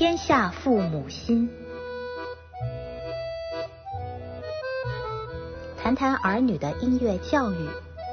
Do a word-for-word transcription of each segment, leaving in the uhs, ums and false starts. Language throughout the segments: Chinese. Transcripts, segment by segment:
天下父母心。谈谈儿女的音乐教育。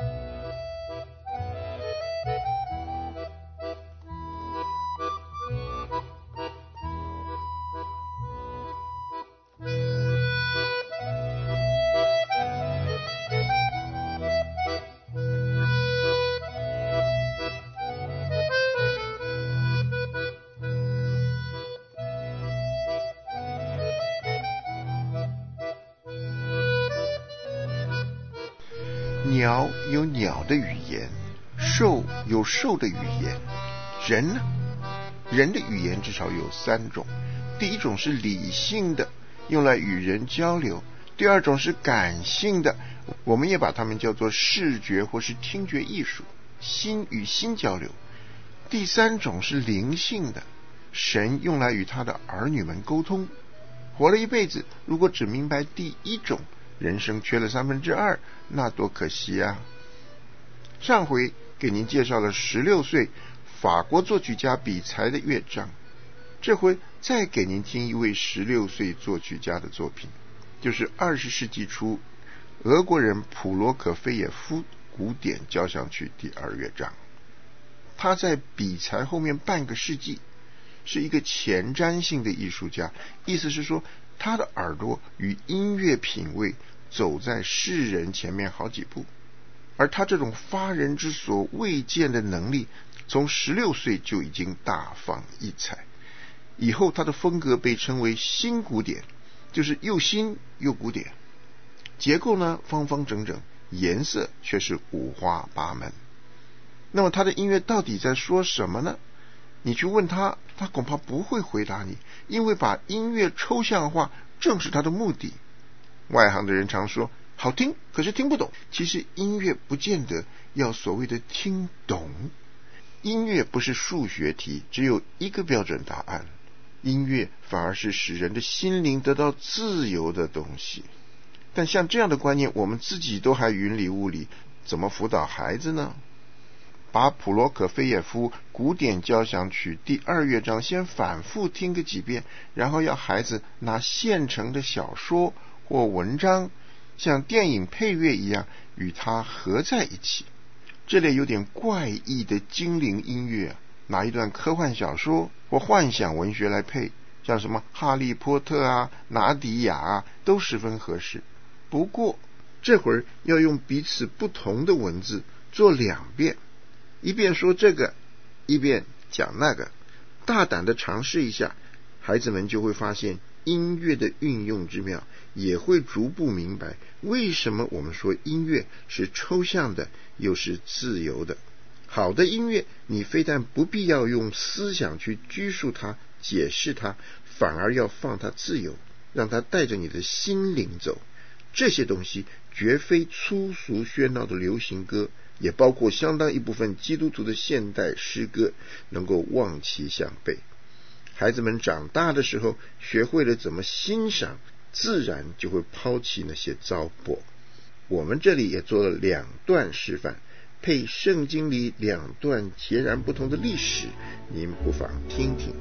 鸟有鸟的语言，兽有兽的语言，人呢？人的语言至少有三种。第一种是理性的，用来与人交流；第二种是感性的，我们也把它们叫做视觉或是听觉艺术，心与心交流；第三种是灵性的，神用来与他的儿女们沟通。活了一辈子，如果只明白第一种，人生缺了三分之二，那多可惜啊！上回给您介绍了十六岁法国作曲家比才的乐章，这回再给您听一位十六岁作曲家的作品，就是二十世纪初俄国人普罗科菲耶夫古典交响曲第二乐章。他在比才后面半个世纪，是一个前瞻性的艺术家，意思是说他的耳朵与音乐品味走在世人前面好几步，而他这种发人之所未见的能力，从十六岁就已经大放异彩。以后他的风格被称为新古典，就是又新又古典，结构呢方方整整，颜色却是五花八门。那么他的音乐到底在说什么呢？你去问他，他恐怕不会回答你，因为把音乐抽象化正是他的目的。外行的人常说好听，可是听不懂。其实音乐不见得要所谓的听懂，音乐不是数学题，只有一个标准答案。音乐反而是使人的心灵得到自由的东西。但像这样的观念，我们自己都还云里雾里，怎么辅导孩子呢？把普罗科菲耶夫古典交响曲第二乐章先反复听个几遍，然后要孩子拿现成的小说或文章，像电影配乐一样与它合在一起。这类有点怪异的精灵音乐啊，拿一段科幻小说或幻想文学来配，像什么哈利波特啊、拿迪亚啊，都十分合适。不过这会儿要用彼此不同的文字做两遍，一遍说这个，一遍讲那个，大胆的尝试一下，孩子们就会发现音乐的运用之妙，也会逐步明白为什么我们说音乐是抽象的，又是自由的。好的音乐，你非但不必要用思想去拘束它、解释它，反而要放它自由，让它带着你的心灵走。这些东西绝非粗俗喧闹的流行歌，也包括相当一部分基督徒的现代诗歌，能够望其项背。孩子们长大的时候，学会了怎么欣赏，自然就会抛弃那些糟粕。我们这里也做了两段示范，配圣经里两段截然不同的历史，您不妨听听。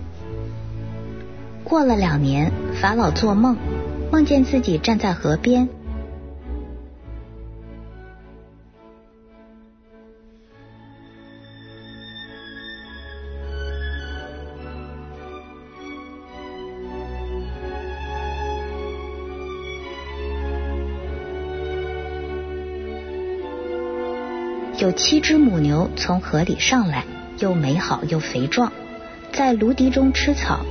过了两年，法老做梦，梦见自己站在河边，有七只母牛从河里上来，又美好又肥壮，在芦荻中吃草。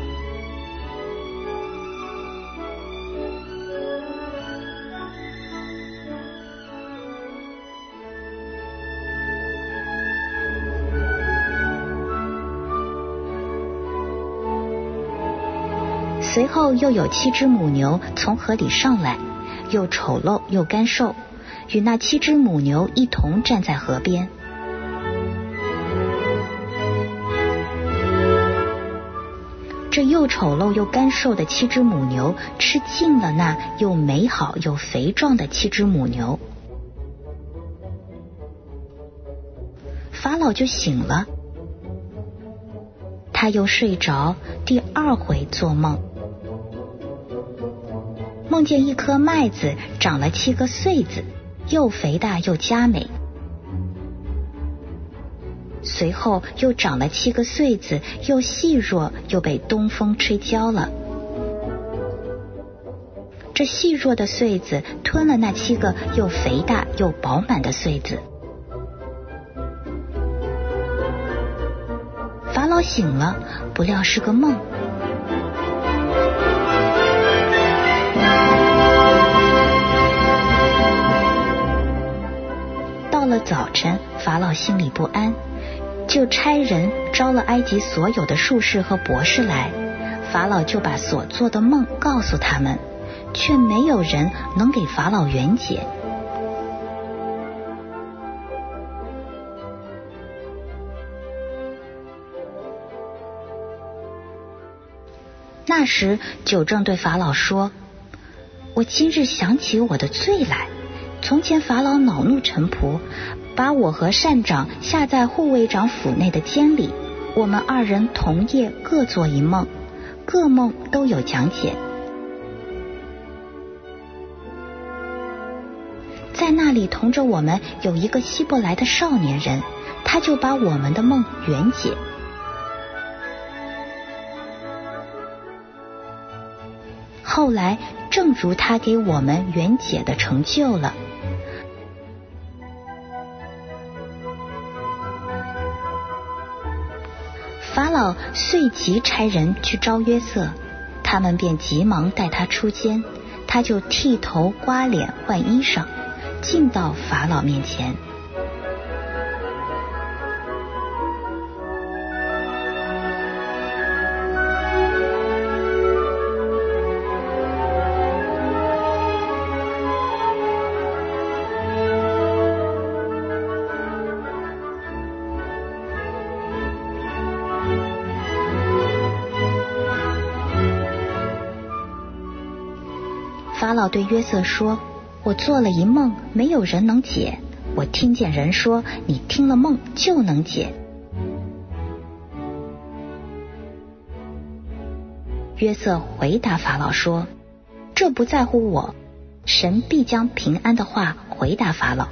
随后又有七只母牛从河里上来，又丑陋又干瘦，与那七只母牛一同站在河边。这又丑陋又干瘦的七只母牛吃尽了那又美好又肥壮的七只母牛。法老就醒了， 他又睡着，第二回做梦，梦见一颗麦子长了七个穗子，又肥大又佳美。随后又长了七个穗子，又细弱，又被东风吹焦了。这细弱的穗子吞了那七个又肥大又饱满的穗子。法老醒了，不料是个梦。到了早晨，法老心里不安，就差人招了埃及所有的术士和博士来。法老就把所做的梦告诉他们，却没有人能给法老圆解。那时酒政对法老说，我今日想起我的罪来。从前法老恼怒臣仆，把我和膳长下在护卫长府内的监里，我们二人同夜各做一梦，各梦都有讲解。在那里同着我们有一个希伯来的少年人，他就把我们的梦圆解。后来正如他给我们圆解的成就了。法老遂即差人去招约瑟，他们便急忙带他出监，他就剃头刮脸换衣裳，进到法老面前。法老对约瑟说，我做了一梦，没有人能解。我听见人说，你听了梦就能解。约瑟回答法老说，这不在乎我，神必将平安的话回答法老。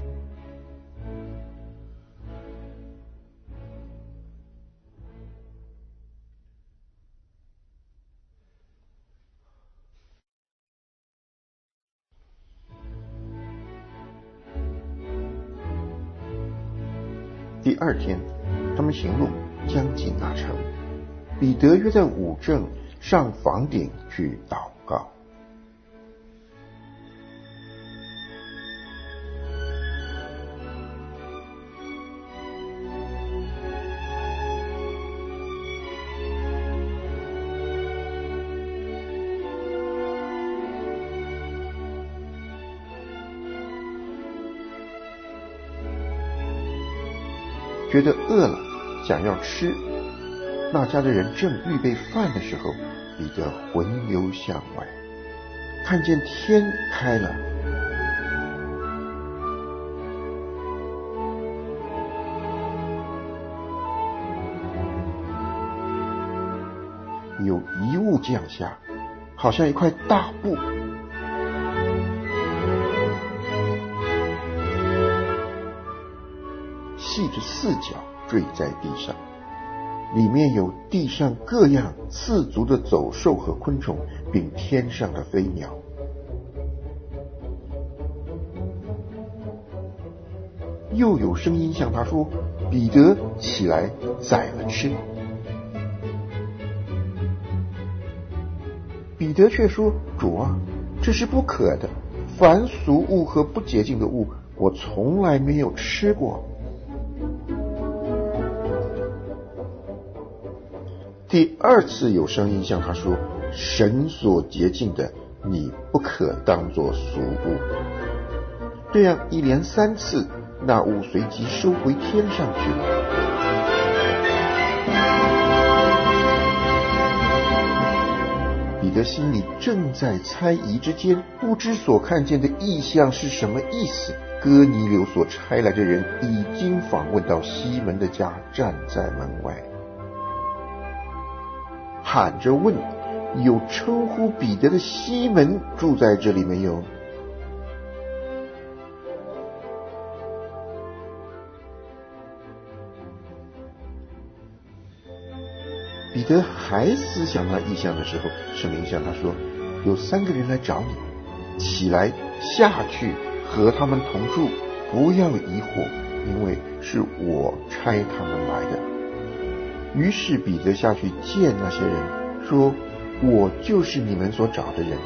第二天，他们行路将近那城，彼得约在午正上房顶去祷告。觉得饿了，想要吃，那家的人正预备饭的时候，彼得魂游向外，看见天开了，有一物降下，好像一块大布，系着四角坠在地上，里面有地上各样四足的走兽和昆虫，并天上的飞鸟。又有声音向他说，彼得，起来宰了吃。彼得却说，主啊，这是不可的，凡俗物和不洁净的物，我从来没有吃过。第二次有声音向他说，神所洁净的，你不可当作俗物。这样一连三次，那物随即收回天上去了。彼得心里正在猜疑之间，不知所看见的异象是什么意思。哥尼流所差来的人已经访问到西门的家，站在门外。 喊着问，有称呼彼得的西门住在这里没有？彼得还思想那异象的时候，圣灵向他说，有三个人来找你，起来下去和他们同住，不要疑惑，因为是我差他们来的。于是彼得下去见那些人，说，我就是你们所找的人。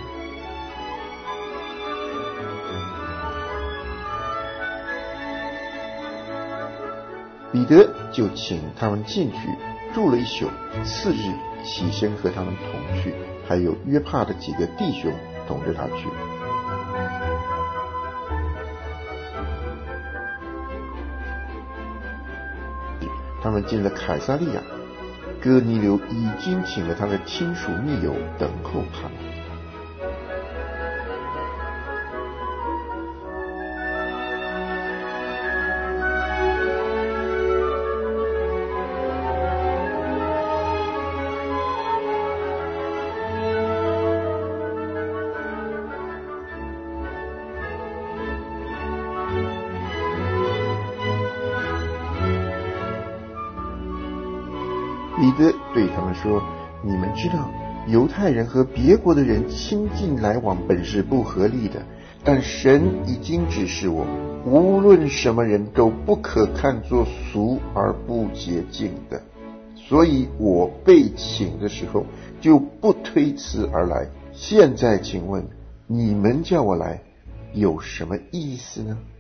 彼得就请他们进去住了一宿，次日起身和他们同去，还有约帕的几个弟兄同着他去。他们进了凯撒利亚，哥尼流已经请了他的亲属密友等候他们。彼得对他们说，你们知道犹太人和别国的人亲近来往本是不合理的，但神已经指示我，无论什么人都不可看作俗而不洁净的，所以我被请的时候就不推辞而来。现在请问你们叫我来有什么意思呢？